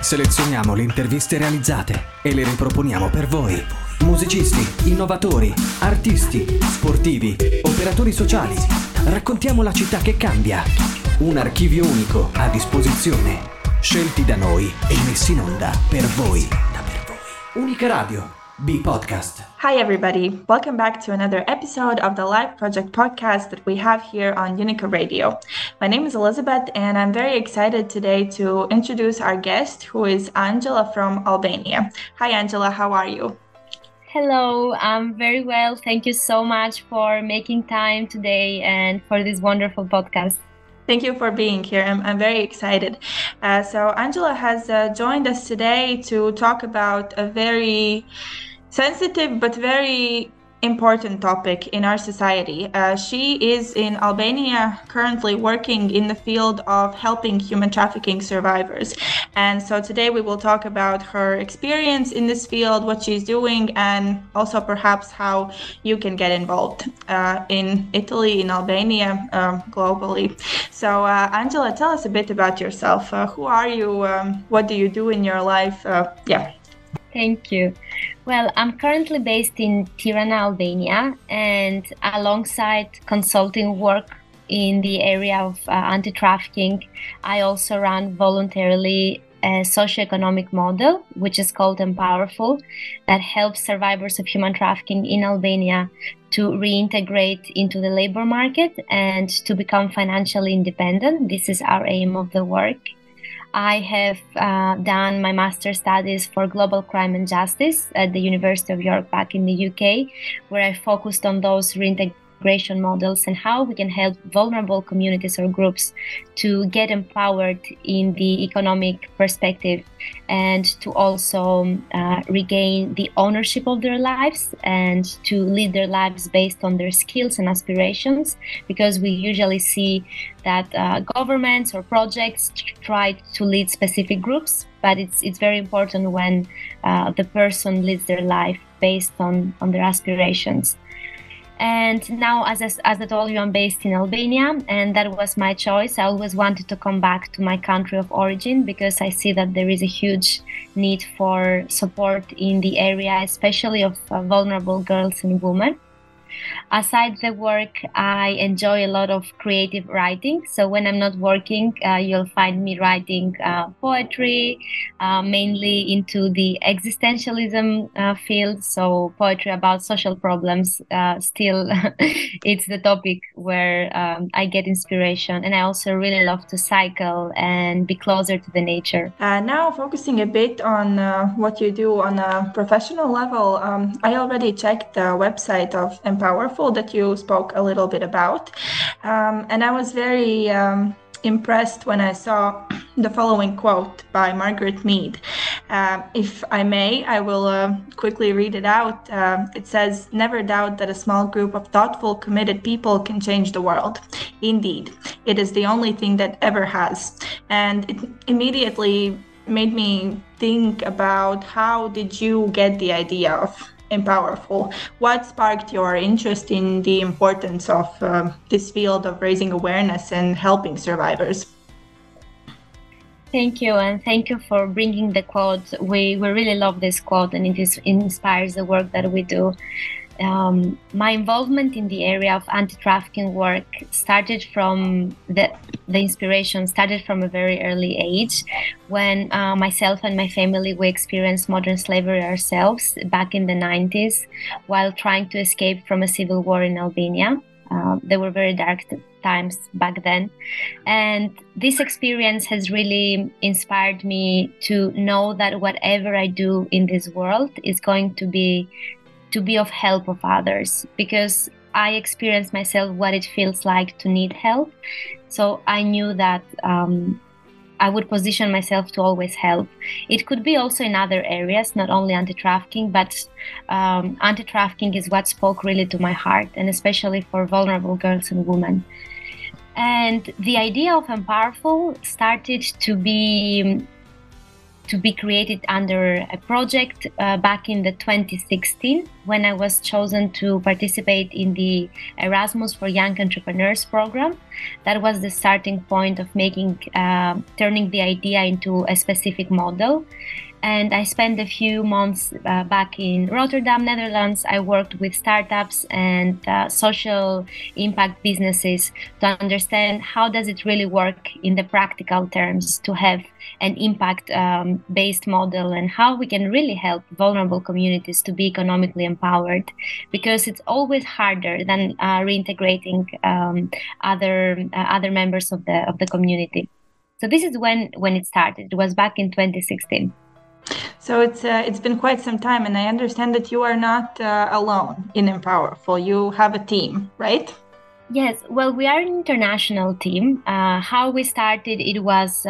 Selezioniamo le interviste realizzate e le riproponiamo per voi. Musicisti, innovatori, artisti, sportivi, operatori sociali. Raccontiamo la città che cambia. Un archivio unico a disposizione. Scelti da noi e messi in onda per voi. Unica Radio. B Podcast. Hi everybody, welcome back to another episode of the Live Project podcast that we have here on Unica Radio. My name is Elizabeth and I'm very excited today to introduce our guest who is Angela from Albania. Hi Angela, how are you? Hello, I'm very well. Thank you so much for making time today and for this wonderful podcast. Thank you for being here. I'm very excited. So Angela has joined us today to talk about a very sensitive but very important topic in our society. She is in Albania currently working in the field of helping human trafficking survivors. And so today we will talk about her experience in this field, what she's doing, and also perhaps how you can get involved in Italy, in Albania, globally. So Angela, tell us a bit about yourself. Who are you? What do you do in your life? Thank you. Well, I'm currently based in Tirana, Albania, and alongside consulting work in the area of anti-trafficking, I also run voluntarily a socioeconomic model, which is called Empowerful, that helps survivors of human trafficking in Albania to reintegrate into the labor market and to become financially independent. This is our aim of the work. I have done my master's studies for global crime and justice at the University of York back in the UK, where I focused on those reintegration models and how we can help vulnerable communities or groups to get empowered in the economic perspective and to also regain the ownership of their lives and to lead their lives based on their skills and aspirations, because we usually see that governments or projects try to lead specific groups, but it's very important when the person leads their life based on their aspirations. And now, as I told you, I'm based in Albania, and that was my choice. I always wanted to come back to my country of origin because I see that there is a huge need for support in the area, especially of vulnerable girls and women. Aside the work, I enjoy a lot of creative writing. So when I'm not working, you'll find me writing poetry, mainly into the existentialism field. So poetry about social problems, still it's the topic where I get inspiration. And I also really love to cycle and be closer to the nature. Now focusing a bit on what you do on a professional level, I already checked the website of Empowerful that you spoke a little bit about. And I was very impressed when I saw the following quote by Margaret Mead. If I may, I will quickly read it out. It says, "Never doubt that a small group of thoughtful, committed people can change the world. Indeed, it is the only thing that ever has." And it immediately made me think about how did you get the idea of Empowerful? What sparked your interest in the importance of this field of raising awareness and helping survivors? Thank you, and thank you for bringing the quote. We really love this quote, and it inspires the work that we do. My involvement in the area of anti-trafficking work started from the inspiration started from a very early age when myself and my family, we experienced modern slavery ourselves back in the 90s while trying to escape from a civil war in Albania. There were very dark times back then. And this experience has really inspired me to know that whatever I do in this world is going to be of help of others, because I experienced myself what it feels like to need help. So I knew that I would position myself to always help. It could be also in other areas, not only anti-trafficking, but anti-trafficking is what spoke really to my heart, and especially for vulnerable girls and women. And the idea of Empowerful started to to be created under a project back in the 2016 when I was chosen to participate in the Erasmus for Young Entrepreneurs program. That was the starting point of turning the idea into a specific model. And I spent a few months back in Rotterdam, Netherlands. I worked with startups and social impact businesses to understand how does it really work in the practical terms to have an impact-based model and how we can really help vulnerable communities to be economically empowered, because it's always harder than reintegrating other members of the community. So this is when it started. It was back in 2016. So it's been quite some time, and I understand that you are not alone in Empowerful. You have a team, right? Yes, well, we are an international team. How we started, it was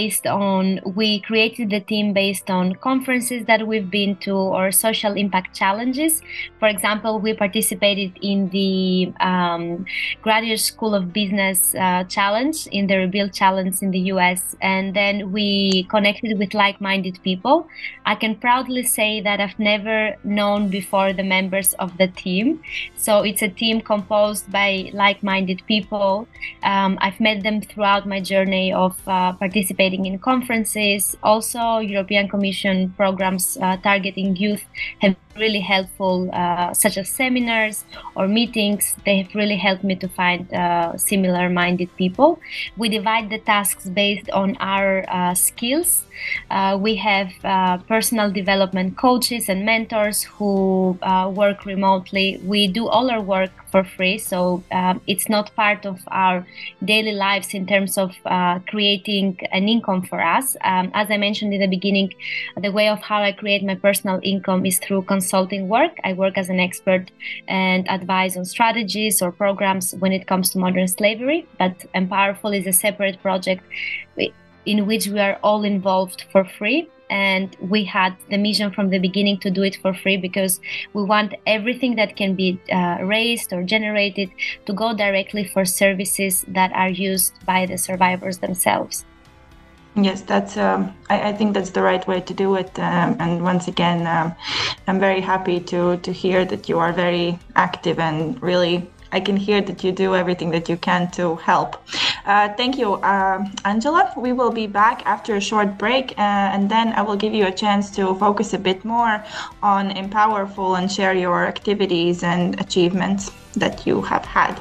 we created the team based on conferences that we've been to or social impact challenges. For example, we participated in the Graduate School of Business Challenge, in the Rebuild Challenge in the US, and then we connected with like-minded people. I can proudly say that I've never known before the members of the team. So it's a team composed by like-minded people. I've met them throughout my journey of participating in conferences. Also, European Commission programs targeting youth have been really helpful, such as seminars or meetings. They have really helped me to find similar-minded people. We divide the tasks based on our skills. We have personal development coaches and mentors who work remotely. We do all our work for free, so it's not part of our daily lives in terms of creating an income for us. As I mentioned in the beginning, the way of how I create my personal income is through consulting work. I work as an expert and advise on strategies or programs when it comes to modern slavery, but Empowerful is a separate project in which we are all involved for free. And we had the mission from the beginning to do it for free because we want everything that can be raised or generated to go directly for services that are used by the survivors themselves. Yes, that's. I think that's the right way to do it. And once again, I'm very happy to hear that you are very active and really. I can hear that you do everything that you can to help. Thank you, Angela. We will be back after a short break, and then I will give you a chance to focus a bit more on Empowerful and share your activities and achievements that you have had.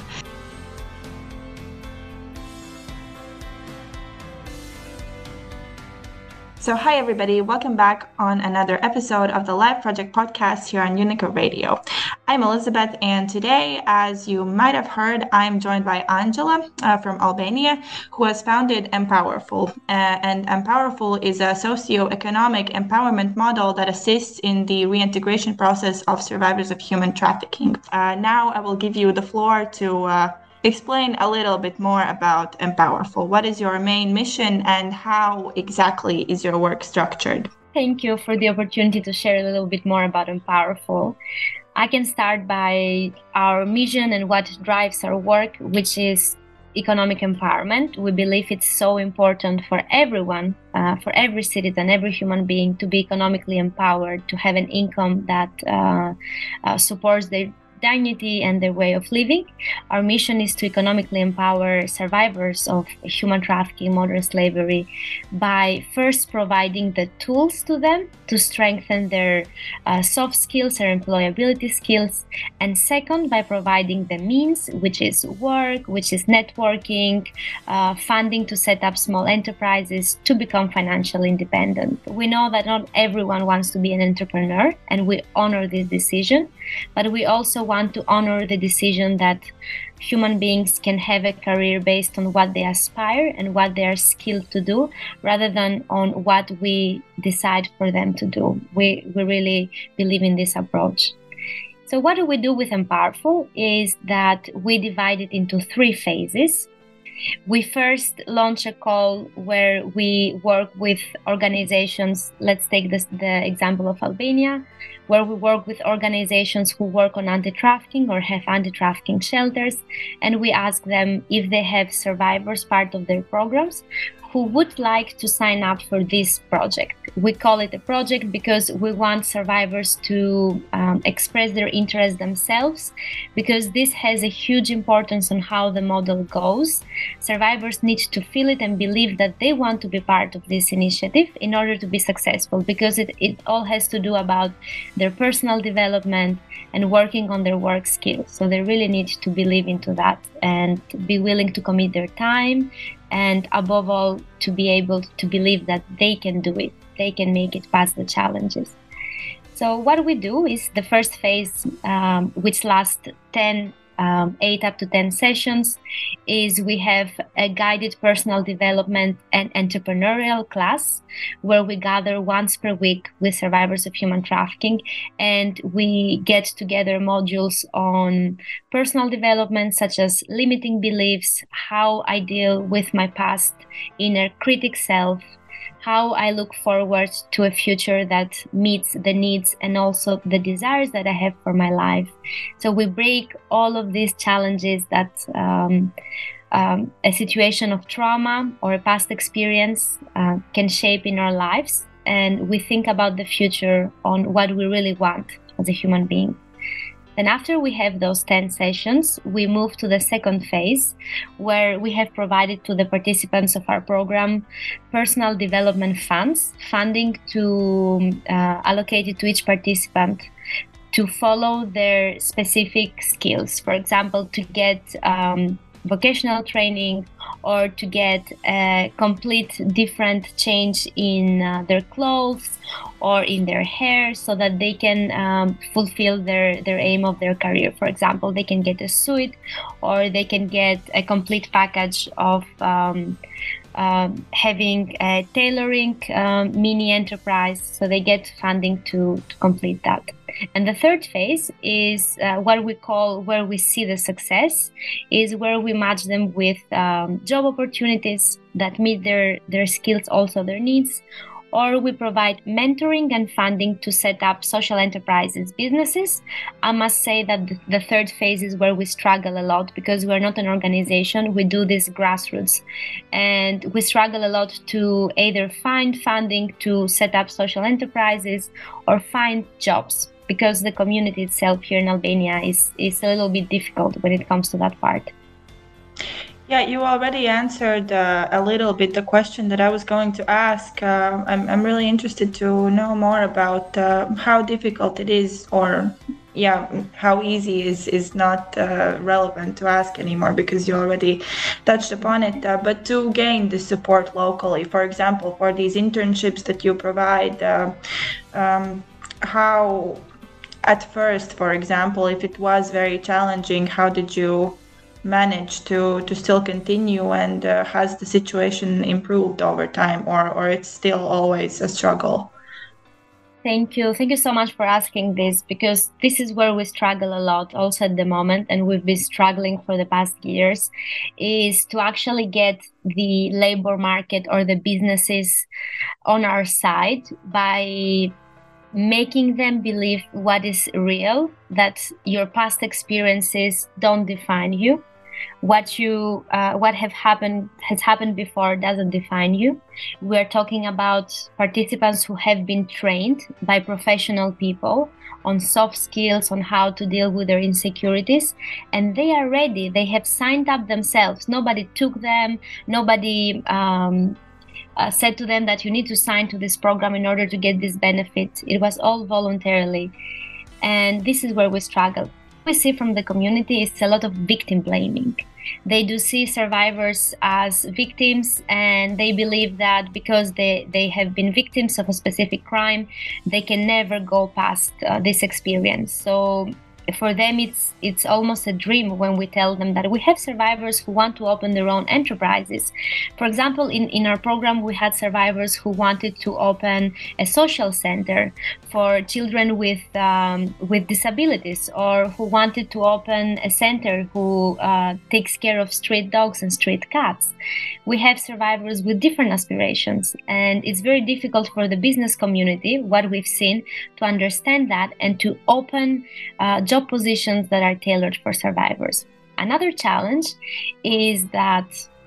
So hi everybody, welcome back on another episode of the Live Project podcast here on Unica Radio. I'm Elizabeth, and today, as you might have heard, I'm joined by Angela from Albania, who has founded Empowerful. And Empowerful is a socio-economic empowerment model that assists in the reintegration process of survivors of human trafficking. Now I will give you the floor to explain a little bit more about Empowerful. What is your main mission and how exactly is your work structured? Thank you for the opportunity to share a little bit more about Empowerful. I can start by our mission and what drives our work, which is economic empowerment. We believe it's so important for everyone, for every citizen, every human being to be economically empowered, to have an income that supports their dignity and their way of living. Our mission is to economically empower survivors of human trafficking, modern slavery, by first providing the tools to them to strengthen their soft skills or employability skills, and second, by providing the means, which is work, which is networking, funding to set up small enterprises to become financially independent. We know that not everyone wants to be an entrepreneur, and we honor this decision, but we also want to honor the decision that human beings can have a career based on what they aspire and what they are skilled to do, rather than on what we decide for them to do. We really believe in this approach. So what do we do with Empowerful is that we divide it into 3 phases. We first launch a call where we work with organizations. Let's take the example of Albania, where we work with organizations who work on anti-trafficking or have anti-trafficking shelters, and we ask them if they have survivors part of their programs who would like to sign up for this project. We call it a project because we want survivors to express their interest themselves, because this has a huge importance on how the model goes. Survivors need to feel it and believe that they want to be part of this initiative in order to be successful, because it all has to do about their personal development and working on their work skills. So they really need to believe into that and be willing to commit their time, and above all, to be able to believe that they can do it. They can make it past the challenges. So what we do is the first phase, which lasts 8 up to 10 sessions, is we have a guided personal development and entrepreneurial class where we gather once per week with survivors of human trafficking, and we get together modules on personal development, such as limiting beliefs, how I deal with my past inner critic self, how I look forward to a future that meets the needs and also the desires that I have for my life. So we break all of these challenges that a situation of trauma or a past experience can shape in our lives, and we think about the future on what we really want as a human being. Then after we have those 10 sessions, we move to the second phase, where we have provided to the participants of our program personal development funding to allocated to each participant to follow their specific skills. For example, to get vocational training, or to get a complete different change in their clothes or in their hair, so that they can fulfill their aim of their career. For example, they can get a suit, or they can get a complete package of having a tailoring mini enterprise, so they get funding to complete that. And the third phase is what we call where we see the success, is where we match them with job opportunities that meet their skills, also their needs, or we provide mentoring and funding to set up social enterprises, businesses. I must say that the third phase is where we struggle a lot, because we're not an organization, we do this grassroots. And we struggle a lot to either find funding to set up social enterprises or find jobs, because the community itself here in Albania is a little bit difficult when it comes to that part. Yeah, you already answered a little bit the question that I was going to ask. I'm really interested to know more about how difficult it is, or how easy is not relevant to ask anymore, because you already touched upon it. But to gain the support locally, for example, for these internships that you provide, how at first, for example, if it was very challenging, how did you manage to still continue, and has the situation improved over time, or it's still always a struggle? Thank you so much for asking this, because this is where we struggle a lot also at the moment, and we've been struggling for the past years, is to actually get the labor market or the businesses on our side by making them believe what is real, that your past experiences don't define you. What has happened before doesn't define you. We're talking about participants who have been trained by professional people on soft skills, on how to deal with their insecurities, and they are ready. They have signed up themselves. Nobody took them. Nobody said to them that you need to sign to this program in order to get this benefit. It was all voluntarily, and this is where we struggle. We see from the community is a lot of victim blaming. They do see survivors as victims, and they believe that because they have been victims of a specific crime, they can never go past this experience. So for them, it's almost a dream when we tell them that we have survivors who want to open their own enterprises. For example, in our program, we had survivors who wanted to open a social center for children with disabilities, or who wanted to open a center who takes care of street dogs and street cats. We have survivors with different aspirations, and it's very difficult for the business community, what we've seen, to understand that and to open job positions that are tailored for survivors. Another challenge is that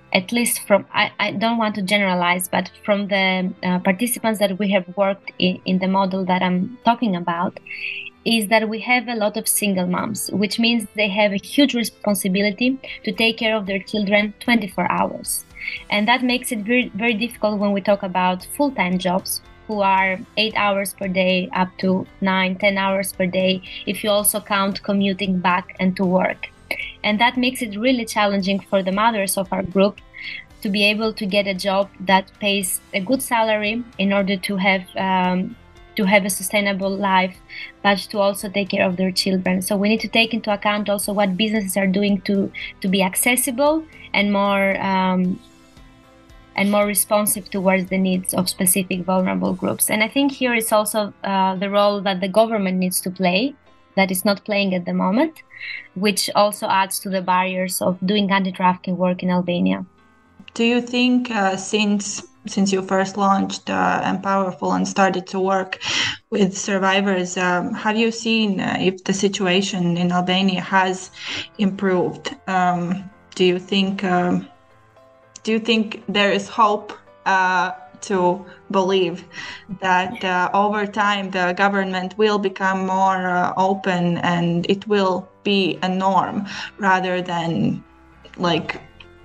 at least from, I don't want to generalize, but from the participants that we have worked in the model that I'm talking about, is that we have a lot of single moms, which means they have a huge responsibility to take care of their children 24 hours. And that makes it very, very difficult when we talk about full-time jobs, who are 8 hours per day up to 9-10 hours per day, if you also count commuting back and to work. And that makes it really challenging for the mothers of our group to be able to get a job that pays a good salary in order to have a sustainable life, but to also take care of their children. So we need to take into account also what businesses are doing to be accessible and more responsive towards the needs of specific vulnerable groups. And I think here is also the role that the government needs to play, that is not playing at the moment, which also adds to the barriers of doing anti-trafficking work in Albania. Do you think since you first launched Empowerful and started to work with survivors, have you seen if the situation in Albania has improved? Do you think there is hope to believe that over time the government will become more open and it will be a norm rather than like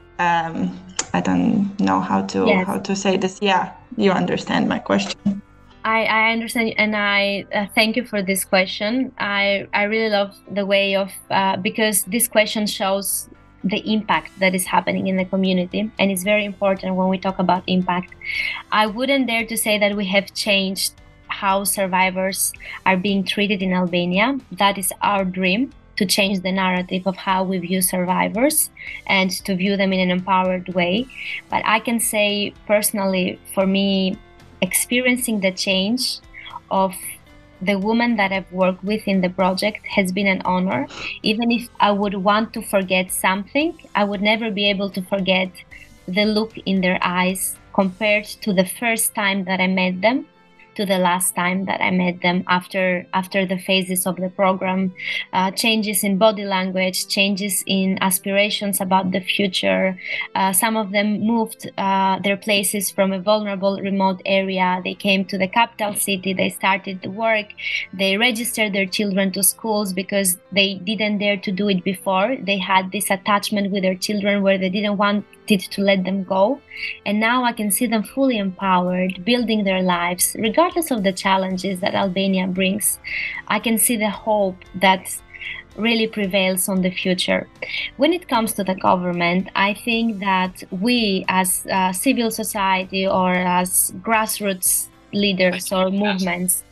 I don't know how to say this. Yeah, you understand my question. I understand, and I thank you for this question. I really love the way of because this question shows the impact that is happening in the community, and it's very important when we talk about impact. I wouldn't dare to say that we have changed how survivors are being treated in Albania. That is our dream, to change the narrative of how we view survivors and to view them in an empowered way. But I can say personally, for me, experiencing the change of the woman that I've worked with in the project has been an honor. Even if I would want to forget something, I would never be able to forget the look in their eyes compared to the first time that I met them to the last time that I met them after the phases of the program. Changes in body language, changes in aspirations about the future. Some of them moved their places from a vulnerable remote area. They came to the capital city, they started to work, they registered their children to schools because they didn't dare to do it before. They had this attachment with their children where they didn't want to let them go. And now I can see them fully empowered, building their lives, regardless of the challenges that Albania brings. I can see the hope that really prevails on the future. When it comes to the government, I think that we as civil society or as grassroots leaders or movements,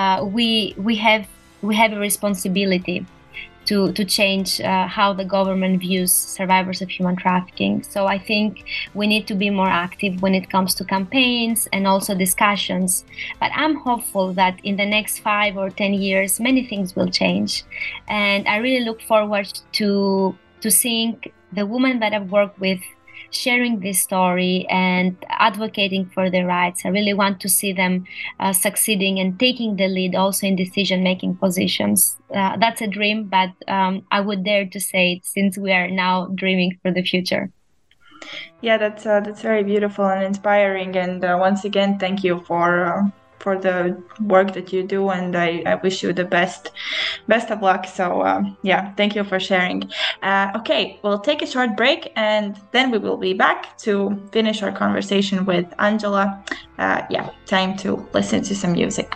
we have a responsibility to change how the government views survivors of human trafficking. So I think we need to be more active when it comes to campaigns and also discussions. But I'm hopeful that in the next 5 or 10 years, many things will change. And I really look forward to seeing the women that I've worked with sharing this story and advocating for their rights. I really want to see them succeeding and taking the lead also in decision-making positions. That's a dream, but I would dare to say it since we are now dreaming for the future. Yeah, that's very beautiful and inspiring. And once again, thank you for the work that you do, and I wish you the best of luck. So yeah, thank you for sharing. Okay, we'll take a short break and then we will be back to finish our conversation with Angela. Yeah, time to listen to some music.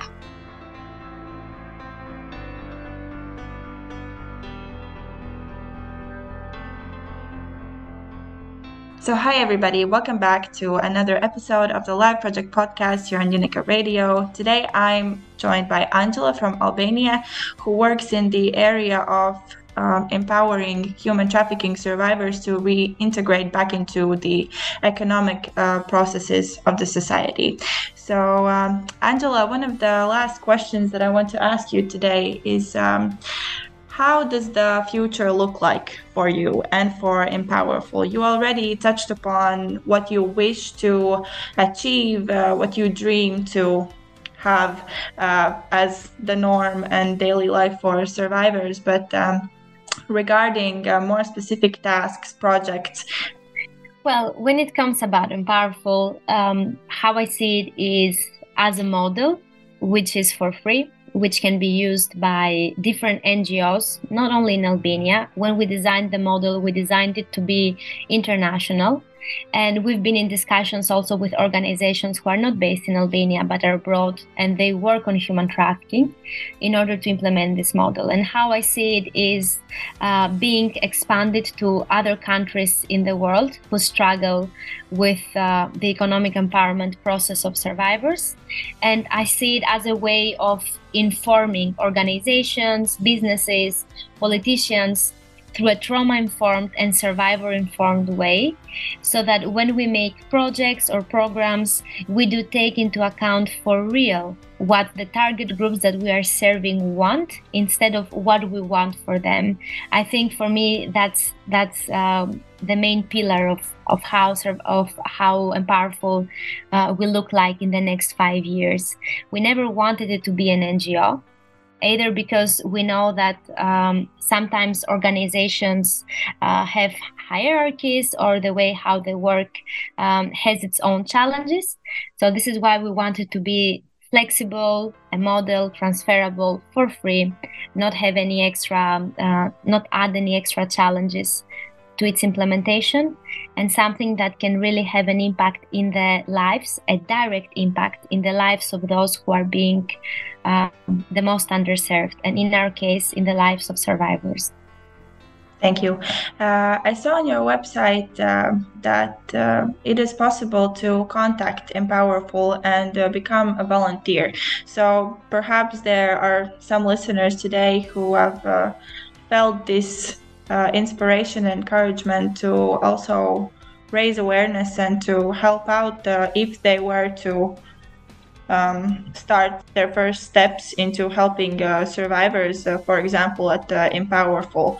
So hi everybody, welcome back to another episode of the Live Project podcast here on Unica Radio. Today I'm joined by Angela from Albania, who works in the area of empowering human trafficking survivors to reintegrate back into the economic processes of the society. So Angela, one of the last questions that I want to ask you today is how does the future look like for you and for Empowerful? You already touched upon what you wish to achieve, what you dream to have as the norm and daily life for survivors. But regarding more specific tasks, projects, Well, when it comes about Empowerful, how I see it is as a model, which is for free, which can be used by different NGOs, not only in Albania. When we designed the model, we designed it to be international. And we've been in discussions also with organizations who are not based in Albania but are abroad, and they work on human trafficking in order to implement this model. And how I see it is being expanded to other countries in the world who struggle with the economic empowerment process of survivors. And I see it as a way of informing organizations, businesses, politicians through a trauma-informed and survivor-informed way, so that when we make projects or programs, we do take into account for real what the target groups that we are serving want instead of what we want for them. I think for me that's the main pillar of how Empowerful will look like in the next 5 years. We never wanted it to be an NGO, either because we know that sometimes organizations have hierarchies, or the way how they work has its own challenges. So this is why we wanted to be flexible, a model, transferable, for free, not have any extra, not add any extra challenges to its implementation, and something that can really have an impact in the lives, a direct impact in the lives of those who are being the most underserved, and in our case, in the lives of survivors. Thank you. I saw on your website that it is possible to contact Empowerful and become a volunteer. So perhaps there are some listeners today who have felt this inspiration and encouragement to also raise awareness and to help out if they were to start their first steps into helping survivors, for example, at Empowerful.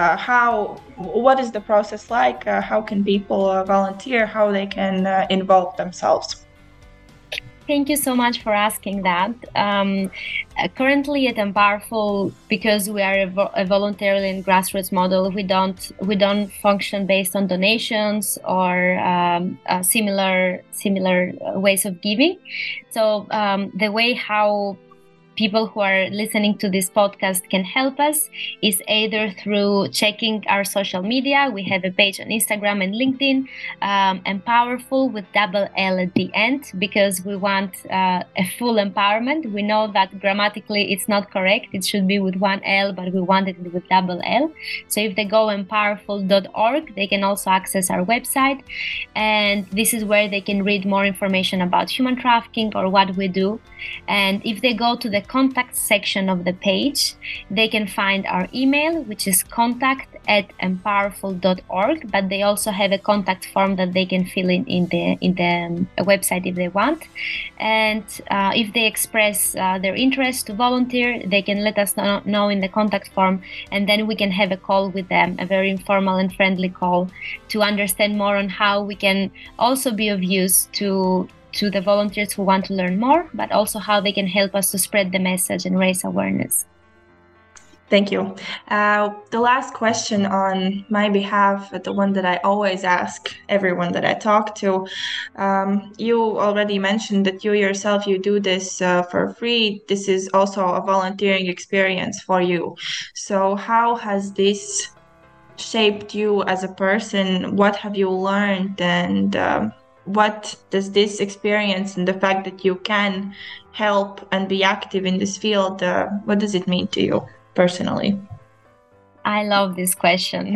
What is the process like? How can people volunteer? How they can involve themselves? Thank you so much for asking that. Currently at Empowerful, because we are a voluntarily and grassroots model, we don't function based on donations or similar ways of giving. So the way how people who are listening to this podcast can help us is either through checking our social media. We have a page on Instagram and LinkedIn, Empowerful with double L at the end, because we want a full empowerment. We know that grammatically it's not correct. It should be with one L, but we want it with double L. So if they go empowerful.org, they can also access our website. And this is where they can read more information about human trafficking or what we do. And if they go to the contact section of the page, they can find our email, which is contact@empowerful.org, but they also have a contact form that they can fill in the website if they want. And if they express their interest to volunteer, they can let us know in the contact form, and then we can have a call with them, a very informal and friendly call, to understand more on how we can also be of use to the volunteers who want to learn more, but also how they can help us to spread the message and raise awareness. Thank you. The last question on my behalf, the one that I always ask everyone that I talk to, you already mentioned that you yourself, you do this for free. This is also a volunteering experience for you. So how has this shaped you as a person? What have you learned? And what does this experience and the fact that you can help and be active in this field, what does it mean to you personally? I love this question.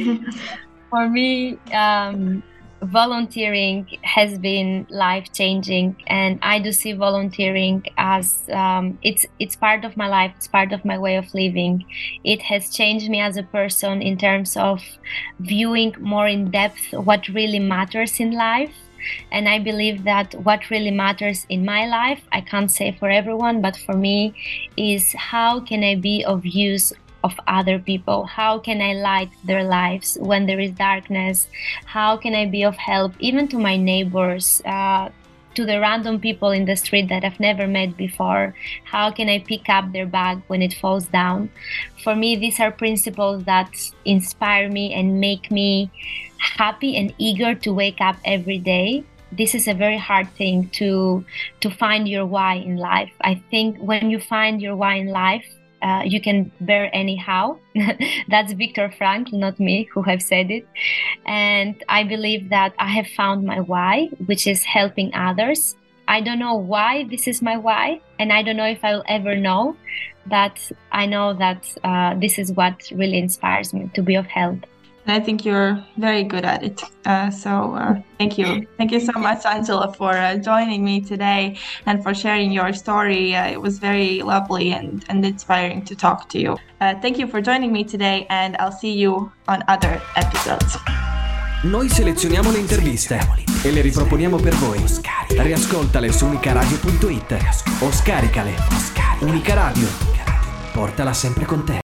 For me, volunteering has been life-changing, and I do see volunteering as it's part of my life, it's part of my way of living. It has changed me as a person in terms of viewing more in depth what really matters in life. And I believe that what really matters in my life, I can't say for everyone, but for me, is how can I be of use of other people? How can I light their lives when there is darkness? How can I be of help even to my neighbors, to the random people in the street that I've never met before, how can I pick up their bag when it falls down? For me, these are principles that inspire me and make me happy and eager to wake up every day. This is a very hard thing to find your why in life. I think when you find your why in life, you can bear anyhow. That's Viktor Frankl, not me, who have said it. And I believe that I have found my why, which is helping others. I don't know why this is my why, and I don't know if I will ever know, but I know that this is what really inspires me to be of help. I think you're very good at it. So thank you. Thank you so much, Angela, for joining me today and for sharing your story. It was very lovely and inspiring to talk to you. Thank you for joining me today, and I'll see you on other episodes. Noi selezioniamo le interviste e le riproponiamo per voi. Riascoltale su unicaradio.it o scaricale. Unica Radio. Portala sempre con te.